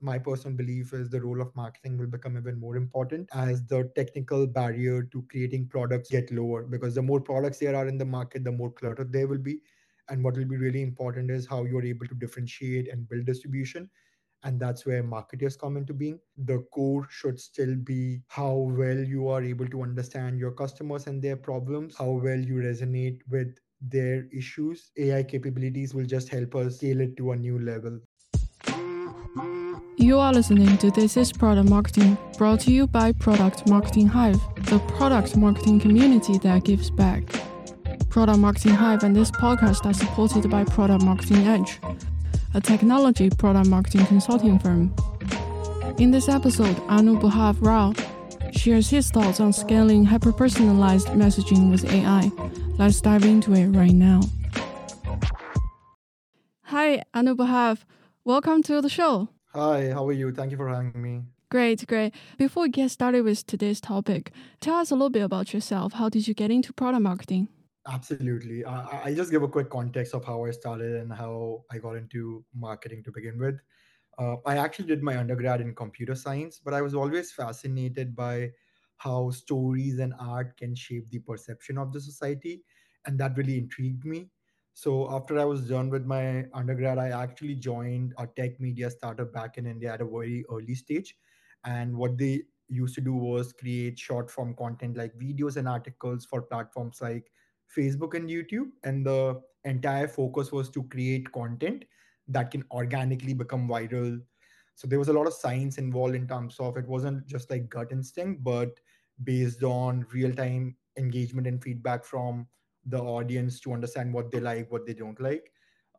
my personal belief is the role of marketing will become even more important as the technical barrier to creating products get lower, because the more products there are in the market, the more cluttered there will be. And what will be really important is how you're able to differentiate and build distribution. And that's where marketers come into being. The core should still be how well you are able to understand your customers and their problems, how well you resonate with their issues. AI capabilities will just help us scale it to a new level. You are listening to This is Product Marketing, brought to you by Product Marketing Hive, the product marketing community that gives back. Product Marketing Hive and this podcast are supported by Product Marketing Edge, a technology product marketing consulting firm. In this episode, Anubhav Rao shares his thoughts on scaling hyper-personalized messaging with AI. Let's dive into it right now. Hi, Anubhav. Welcome to the show. Hi, how are you? Thank you for having me. Great. Before we get started with today's topic, tell us a little bit about yourself. How did you get into product marketing? Absolutely. I'll just give a quick context of how I started and how I got into marketing to begin with. I actually did my undergrad in computer science, but I was always fascinated by how stories and art can shape the perception of the society. And that really intrigued me. So after I was done with my undergrad, I actually joined a tech media startup back in India at a very early stage. And what they used to do was create short form content like videos and articles for platforms like Facebook and YouTube. And the entire focus was to create content that can organically become viral. So there was a lot of science involved in terms of it wasn't just like gut instinct, but based on real time engagement and feedback from the audience to understand what they like, what they don't like.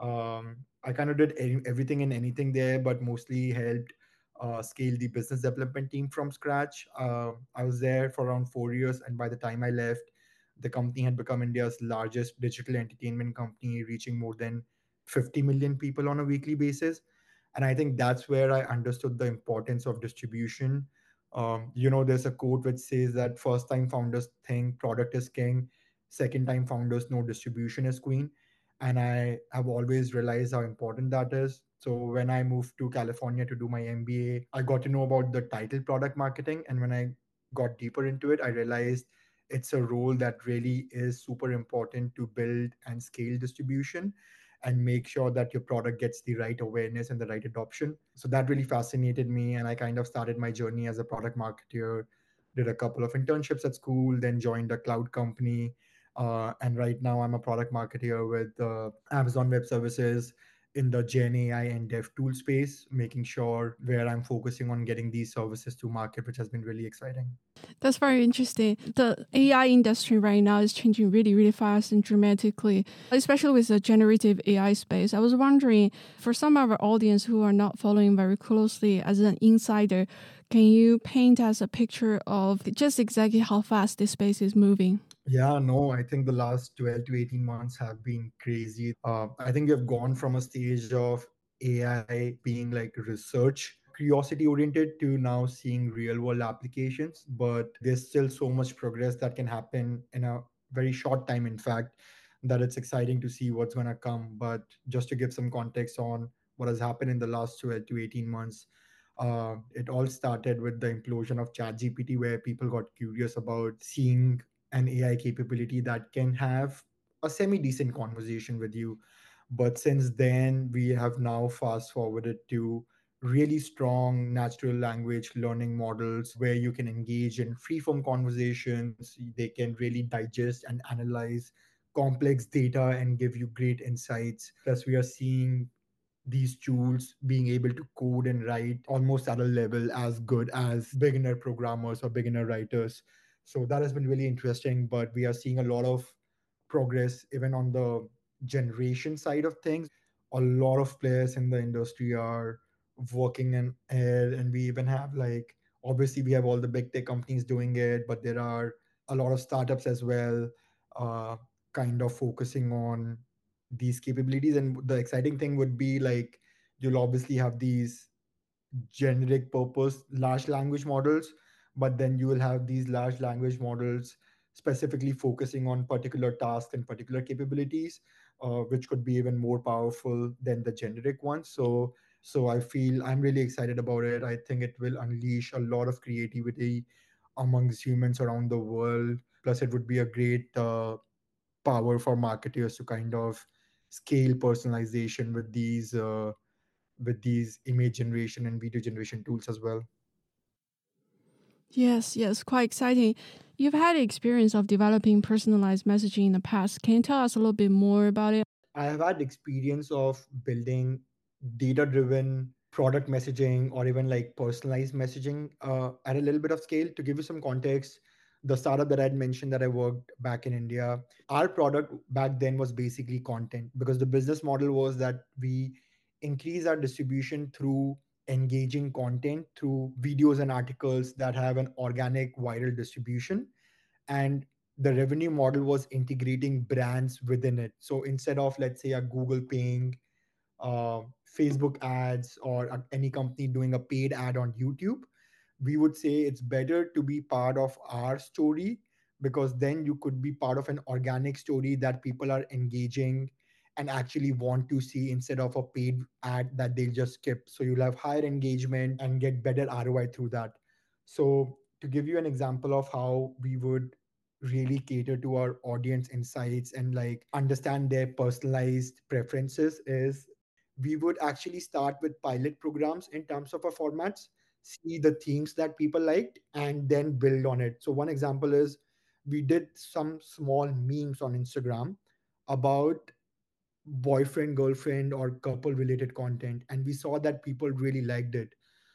I kind of did everything and anything there, but mostly helped scale the business development team from scratch. I was there for around 4 years, and by the time I left, the company had become India's largest digital entertainment company, reaching more than 50 million people on a weekly basis. And I think that's where I understood the importance of distribution. There's a quote which says that first time founders think product is king, second time founders know distribution is queen. And I have always realized how important that is. So when I moved to California to do my MBA, I got to know about the title product marketing. And when I got deeper into it, I realized it's a role that really is super important to build and scale distribution and make sure that your product gets the right awareness and the right adoption. So that really fascinated me. And I kind of started my journey as a product marketer, did a couple of internships at school, then joined a cloud company. And right now I'm a product marketer with Amazon Web Services in the Gen AI and dev tool space, making sure where I'm focusing on getting these services to market, which has been really exciting. That's very interesting. The AI industry right now is changing really, really fast and dramatically, especially with the generative AI space. I was wondering, for some of our audience who are not following very closely as an insider, can you paint us a picture of just exactly how fast this space is moving? Yeah, no, I think the last 12 to 18 months have been crazy. I think we've gone from a stage of AI being like research, curiosity oriented to now seeing real world applications. But there's still so much progress that can happen in a very short time, in fact, that it's exciting to see what's going to come. But just to give some context on what has happened in the last 12 to 18 months, it all started with the implosion of ChatGPT, where people got curious about seeing an AI capability that can have a semi decent conversation with you. But since then, we have now fast forwarded to really strong natural language learning models where you can engage in free form conversations. They can really digest and analyze complex data and give you great insights. Plus, we are seeing these tools being able to code and write almost at a level as good as beginner programmers or beginner writers. So that has been really interesting, but we are seeing a lot of progress even on the generation side of things. A lot of players in the industry are working in air, and we even have like obviously we have all the big tech companies doing it, but there are a lot of startups as well, uh, kind of focusing on these capabilities. And the exciting thing would be like you'll obviously have these generic purpose large language models, but then you will have these large language models specifically focusing on particular tasks and particular capabilities, which could be even more powerful than the generic ones. So So I feel I'm really excited about it. I think it will unleash a lot of creativity amongst humans around the world. Plus, it would be a great power for marketers to kind of scale personalization with these image generation and video generation tools as well. Yes, yes, quite exciting. You've had experience of developing personalized messaging in the past. Can you tell us a little bit more about it? I have had experience of building data driven product messaging or even like personalized messaging at a little bit of scale. To give you some context, the startup that I had mentioned that I worked back in India, our product back then was basically content, because the business model was that we increase our distribution through engaging content through videos and articles that have an organic viral distribution. And the revenue model was integrating brands within it. So instead of, let's say, a Google paying uh, Facebook ads or any company doing a paid ad on YouTube, we would say it's better to be part of our story, because then you could be part of an organic story that people are engaging and actually want to see, instead of a paid ad that they'll just skip. So you'll have higher engagement and get better ROI through that. So to give you an example of how we would really cater to our audience insights and like understand their personalized preferences is, we would actually start with pilot programs in terms of our formats, see the themes that people liked, and then build on it. So one example is, we did some small memes on Instagram about boyfriend girlfriend or couple related content, and we saw that people really liked it.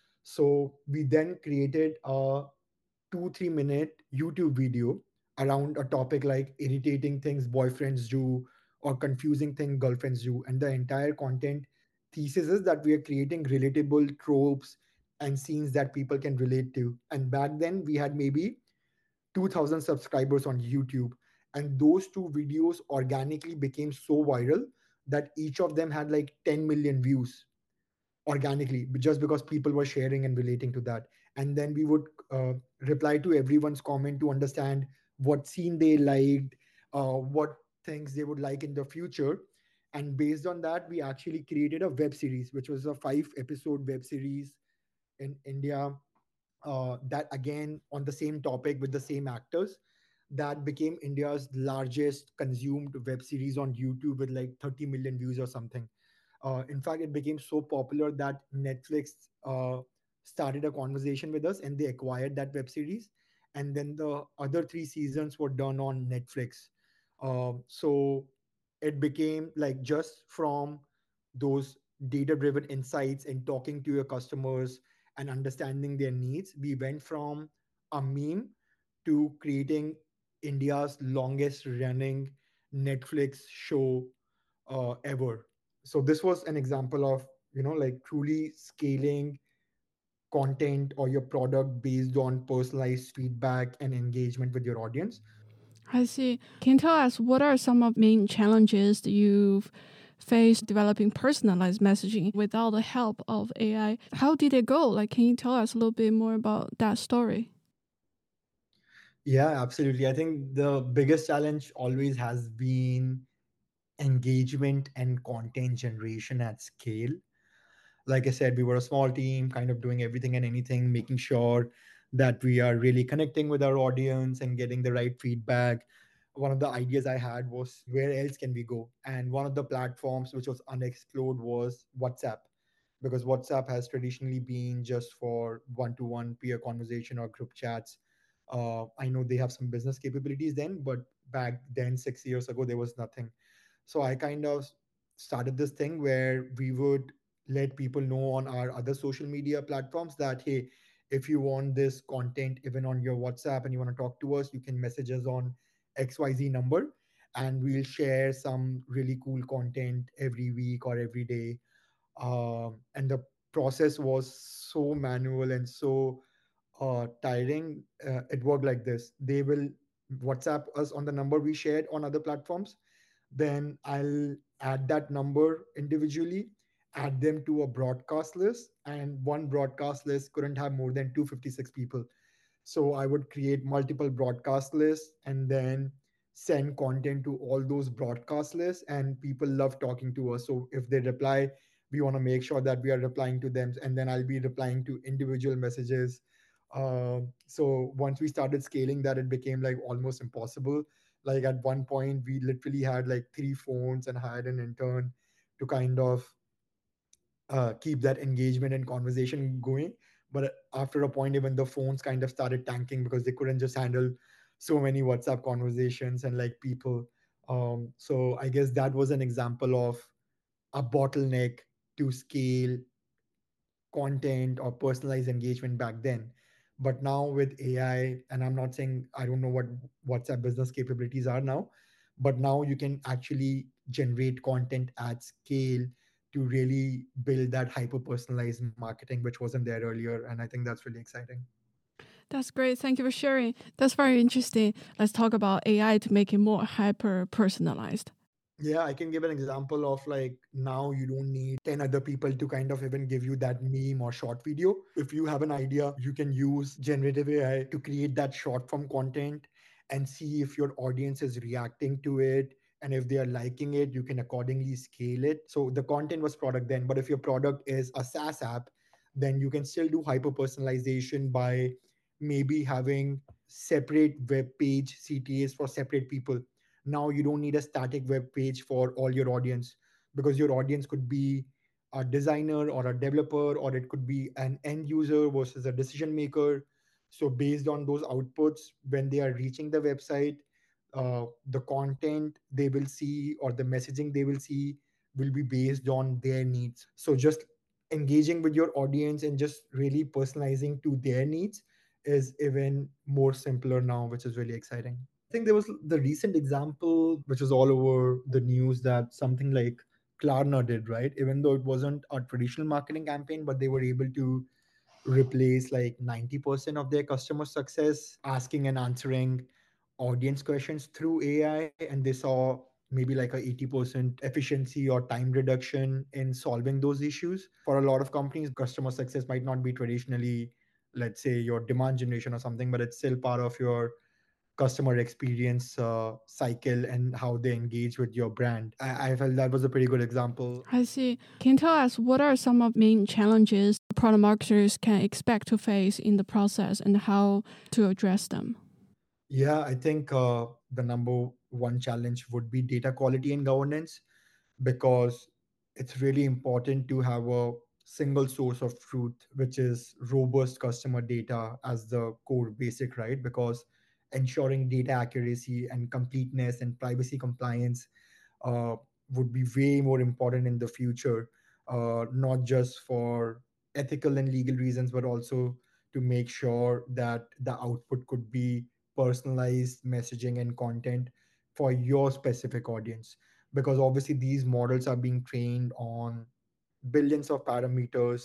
So we then created a 2-3 minute YouTube video around a topic like irritating things boyfriends do or confusing things girlfriends do. And the entire content thesis is that we are creating relatable tropes and scenes that people can relate to. And back then, we had maybe 2,000 subscribers on YouTube. And those two videos organically became so viral that each of them had like 10 million views organically, just because people were sharing and relating to that. And then we would reply to everyone's comment to understand what scene they liked, what things they would like in the future. And based on that, we actually created a web series, which was a 5 episode web series in India, that again on the same topic with the same actors, that became India's largest consumed web series on YouTube with like 30 million views or something. In fact, it became so popular that Netflix started a conversation with us and they acquired that web series. And then the other 3 seasons were done on Netflix. So it became like, just from those data driven insights and talking to your customers and understanding their needs, we went from a meme to creating India's longest running Netflix show ever. So this was an example of, like truly scaling content or your product based on personalized feedback and engagement with your audience. I see. Can you tell us what are some of main challenges that you've faced developing personalized messaging without the help of AI? How did it go? Like, can you tell us a little bit more about that story? Yeah, absolutely. I think the biggest challenge always has been engagement and content generation at scale. Like I said, we were a small team, kind of doing everything and anything, making sure that we are really connecting with our audience and getting the right feedback. One of the ideas I had was, where else can we go? And one of the platforms which was unexplored was WhatsApp, because WhatsApp has traditionally been just for one to one peer conversation or group chats. I know they have some business capabilities then, but back then, 6 years ago, there was nothing. So I kind of started this thing where we would let people know on our other social media platforms that, hey, if you want this content even on your WhatsApp and you want to talk to us, you can message us on XYZ number, and we'll share some really cool content every week or every day. And the process was so manual and so tiring. It worked like this: they will WhatsApp us on the number we shared on other platforms, then I'll add that number individually, add them to a broadcast list, and one broadcast list couldn't have more than 256 people. So I would create multiple broadcast lists and then send content to all those broadcast lists, and people love talking to us. So if they reply we want to make sure that we are replying to them, and then I'll be replying to individual messages. So once we started scaling that, it became like almost impossible. Like at one point we literally had like three phones and hired an intern to kind of keep that engagement and conversation going. But after a point, even the phones kind of started tanking because they couldn't just handle so many WhatsApp conversations and like people. So I guess that was an example of a bottleneck to scale content or personalized engagement back then. But now with AI, and I'm not saying I don't know what WhatsApp business capabilities are now, but now you can actually generate content at scale to really build that hyper personalized marketing, which wasn't there earlier. And I think that's really exciting. That's great. Thank you for sharing. That's very interesting. Let's talk about AI to make it more hyper personalized. Yeah, I can give an example of like now you don't need 10 other people to kind of even give you that meme or short video. If you have an idea, you can use generative AI to create that short form content and see if your audience is reacting to it. And if they are liking it, you can accordingly scale it. So the content was product then, but if your product is a SaaS app, then you can still do hyper personalization by maybe having separate web page CTAs for separate people. Now you don't need a static web page for all your audience, because your audience could be a designer or a developer, or it could be an end user versus a decision maker. So based on those outputs, when they are reaching the website, the content they will see or the messaging they will see will be based on their needs. So just engaging with your audience and just really personalizing to their needs is even more simpler now, which is really exciting. I think there was the recent example, which was all over the news, that something like Klarna did, right? Even though it wasn't a traditional marketing campaign, but they were able to replace like 90% of their customer success asking and answering audience questions through AI. And they saw maybe like a 80% efficiency or time reduction in solving those issues. For a lot of companies, customer success might not be traditionally, let's say, your demand generation or something, but it's still part of your customer experience cycle and how they engage with your brand. I felt that was a pretty good example. I see. Can you tell us what are some of the main challenges product marketers can expect to face in the process and how to address them? Yeah, I think the number one challenge would be data quality and governance, because it's really important to have a single source of truth, which is robust customer data as the core basic, right? Because ensuring data accuracy and completeness and privacy compliance uh, would be way more important in the future, not just for ethical and legal reasons, but also to make sure that the output could be personalized messaging and content for your specific audience. Because obviously, these models are being trained on billions of parameters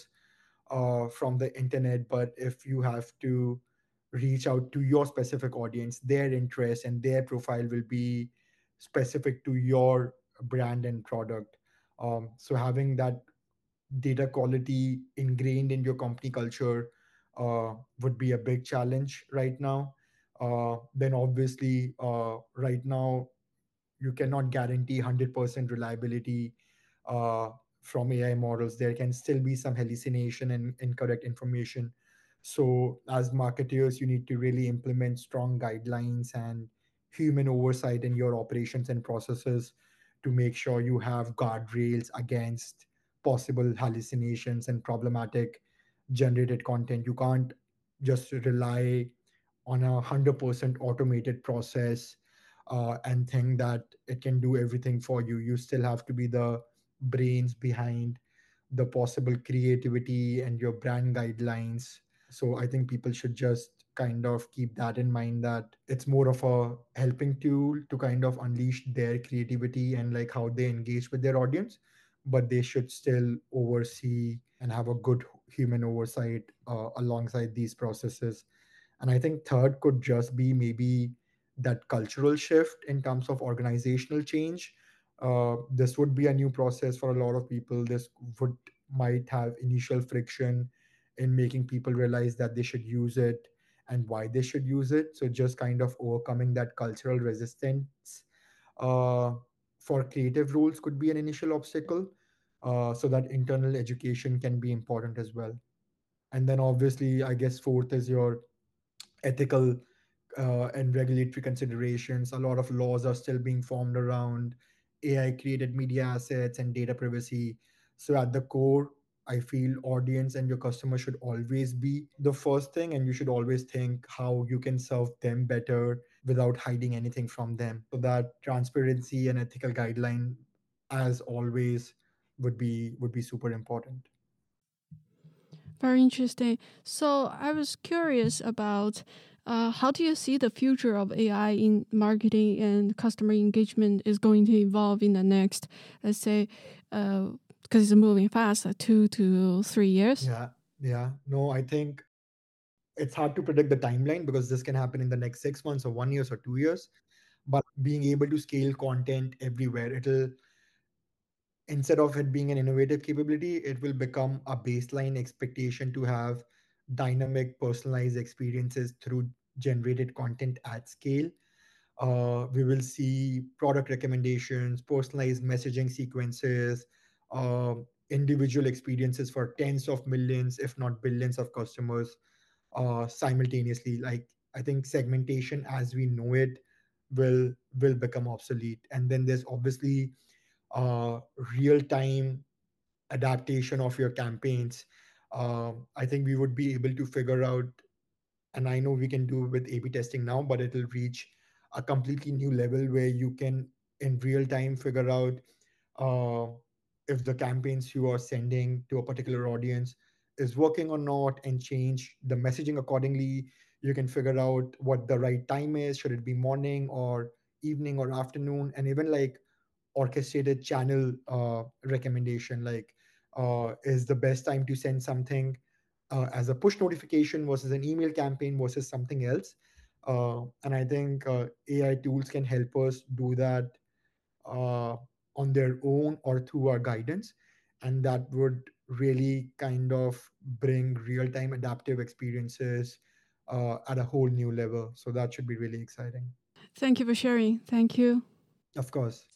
from the internet. But if you have to reach out to your specific audience, their interests and their profile will be specific to your brand and product. So having that data quality ingrained in your company culture would be a big challenge right now. Then obviously, right now you cannot guarantee 100% reliability uh, from AI models. There can still be some hallucination and incorrect information. So, as marketers, you need to really implement strong guidelines and human oversight in your operations and processes to make sure you have guardrails against possible hallucinations and problematic generated content. You can't just rely on 100% automated process and think that it can do everything for you. You still have to be the brains behind the possible creativity and your brand guidelines. So I think people should just kind of keep that in mind, that it's more of a helping tool to kind of unleash their creativity and like how they engage with their audience, but they should still oversee and have a good human oversight alongside these processes. And I think third could just be maybe that cultural shift in terms of organizational change. This would be a new process for a lot of people. This would might have initial friction in making people realize that they should use it and why they should use it. So just kind of overcoming that cultural resistance uh, for creative roles could be an initial obstacle. so that internal education can be important as well. And then obviously, I guess fourth is your ethical and regulatory considerations. A lot of laws are still being formed around AI created media assets and data privacy. So, at the core, I feel audience and your customer should always be the first thing, and you should always think how you can serve them better without hiding anything from them. So, that transparency and ethical guideline, as always, would be super important. Very interesting. So I was curious about how do you see the future of AI in marketing and customer engagement is going to evolve in the next, let's say, because it's moving fast, 2 to 3 years? Yeah. No, I think it's hard to predict the timeline because this can happen in the next 6 months or 1 year or 2 years. But being able to scale content everywhere, it'll, instead of it being an innovative capability, it will become a baseline expectation to have dynamic, personalized experiences through generated content at scale. We will see product recommendations, personalized messaging sequences, uh, individual experiences for tens of millions, if not billions, of customers simultaneously. Like, I think segmentation as we know it will become obsolete. And then there's obviously uh, real time adaptation of your campaigns. I think we would be able to figure out, and I know we can do with A/B testing now, but it'll reach a completely new level where you can in real time figure out uh, if the campaigns you are sending to a particular audience is working or not, and change the messaging accordingly. You can figure out what the right time is. Should it be morning or evening or afternoon? And even like orchestrated channel recommendation, like is the best time to send something as a push notification versus an email campaign versus something else. And I think AI tools can help us do that uh, on their own or through our guidance. And that would really kind of bring real time adaptive experiences at a whole new level. So that should be really exciting. Thank you for sharing. Thank you. Of course.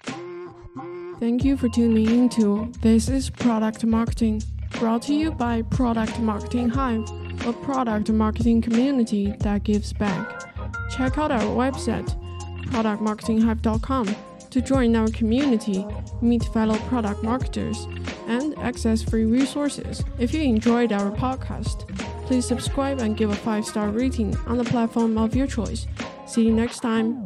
Thank you for tuning into This is Product Marketing, brought to you by Product Marketing Hive, a product marketing community that gives back. Check out our website, productmarketinghive.com, to join our community, meet fellow product marketers, and access free resources. If you enjoyed our podcast, please subscribe and give a 5-star rating on the platform of your choice. See you next time.